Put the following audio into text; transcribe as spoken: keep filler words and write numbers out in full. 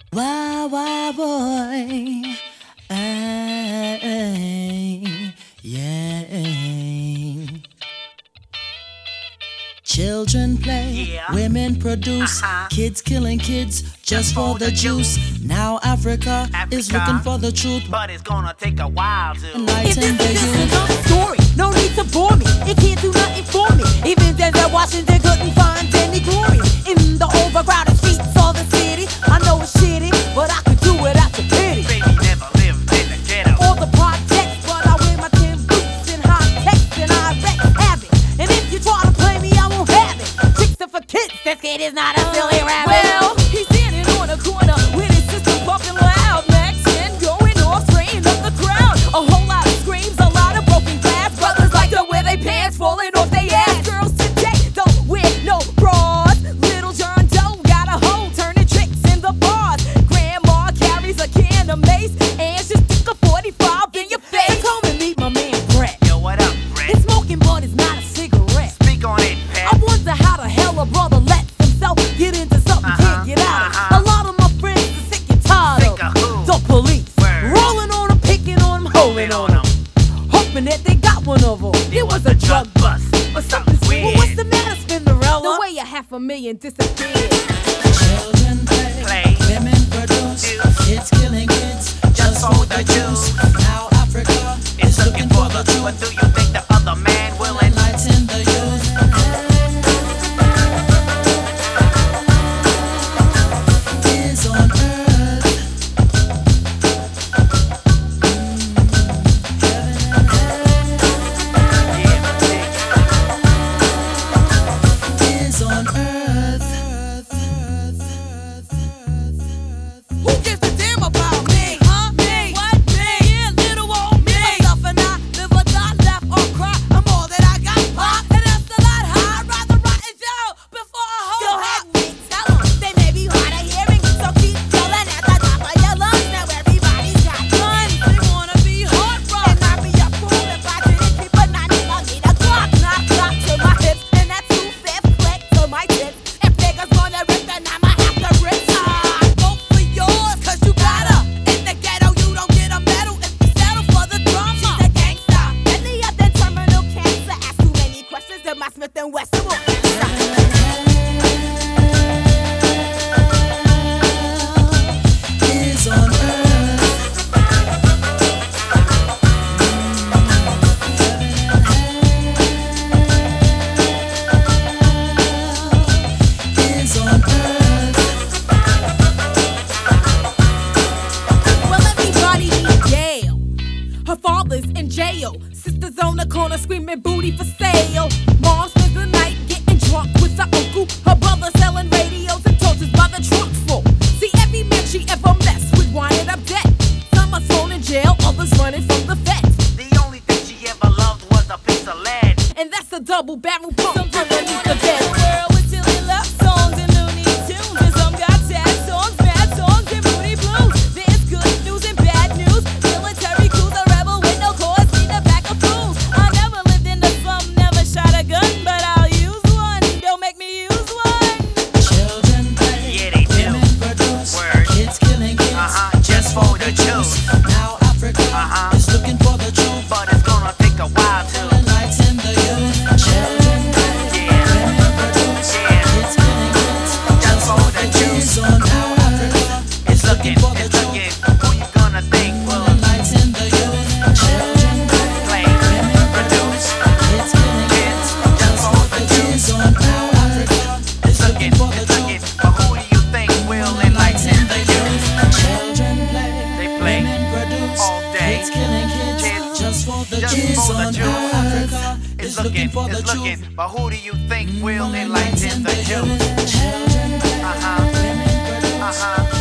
Why, why, boy? Ay, yeah. Children play, Yeah. women produce, Uh-huh. kids killing kids just for the juice. Now Africa, is Africa. looking for the truth. But it's gonna take a while to If Enlighten this the is just youth. another story, no need to bore me. It can't do nothing for me. Even Denzel Washington couldn't find any glory in the overcrowded streets of the city. I know it's shitty, but I could do it out your pity. baby never lived in the ghetto. All the projects, but I wear my tin boots and high techs and I wreck havoc. And if you try to play me, I won't have it. Tricks are for kids, this kid is not a silly rabbit. Well, he's standing on a corner with his sister pumping loud, Max ten going off, spraying up the crowd. A whole lot of screams, a lot of broken glass. Brothers like to wear their pants falling off their ass. Girls today don't wear no bras. Little John Doe got a hoe turning tricks in the bars. Grandma carries a can of mace and she stick a forty-five in your face. So come and meet my man Brett. Yo, what up, Brett? It's smoking, but it's not a cigarette. Speak on it, I Pat. wonder how the hell a brother lets himself get into something Uh-huh, can't get out of. uh-huh. A lot of my friends are sick and tired Sick of of who? the police Word. rolling on them, picking on them, holding on them, hoping that they got one of them. It was a drug bust or something weird. Well, what's the matter, Spinderella? The way a half a million disappeared. Children play, Play. women produce, Juice. kids killing kids just for the juice. Now Africa It's looking for the truth. But do you think the other man will enlighten the youth. Is on earth. Is on earth. Who gives a damn about me? Huh? Me? What? Me? Yeah, little old me. Myself and I live or die, laugh or cry. I'm all that I got, pop. And that's a lot high. I'd rather rot in jail before I hold. Go ahead, Nick, tell 'em. They may be hard of hearing, so keep yelling at the top of your lungs. Now everybody's got guns. They wanna be hard rock. And I'd be a fool if I didn't keep a nine and I'll get a Glock. Knock, knock to my hips, and that two-fifth click to my tips. If niggas wanna rip, then I'ma have to rip. Ah, vote for yours, 'cause you gotta. In the ghetto, you don't get a medal if you settle for the drama. She's a gangsta, deadly of the terminal cancer. Ask too many questions of my Smith and Wesson will answer. Is on earth. Is on earth. Well, everybody needs Yale. Her father's in jail. Sister's on the corner screaming booty for sale. Mom spends the night getting drunk with her uncle. Her brother selling radios and toasters by the trunk full. See, every man she ever messed with winded up dead. Some are thrown in jail, others running from the feds. The only thing she ever loved was a piece of lead. And that's a double barrel pump underneath the bed. World with silly love songs and loony tunes. And some got sad songs, bad songs, and moody blues. There's good news and bad news. Military crews, a rebel with no cause, need a pack of fools. I never lived in the slum, never shot a gun, but I'll use one. Don't make me use one. Children play, Yeah, they do. women produce, Word. kids killing kids Uh-huh, just for the juice. Now Africa Uh-huh. is looking for the truth. But it's gonna take a while to Enlighten the youth. Children play, Yeah. women produce, Yeah. kids killing kids just for the juice. Is on now Africa It's looking, for the it's truth. looking. Who you gonna think will Enlighten the youth. Children play, play, women produce? kids killing kids Just for the juice. Is on now Africa It's looking, for the it's looking. truth. But who do you think will enlighten the youth? Children play, They play women produce, all day. kids killing kids Kids just for the just juice. for the On juice. now Africa It's is looking for the it's truth. looking. But who do you think will enlighten the youth? Children play, Uh-huh, women produce, uh-huh.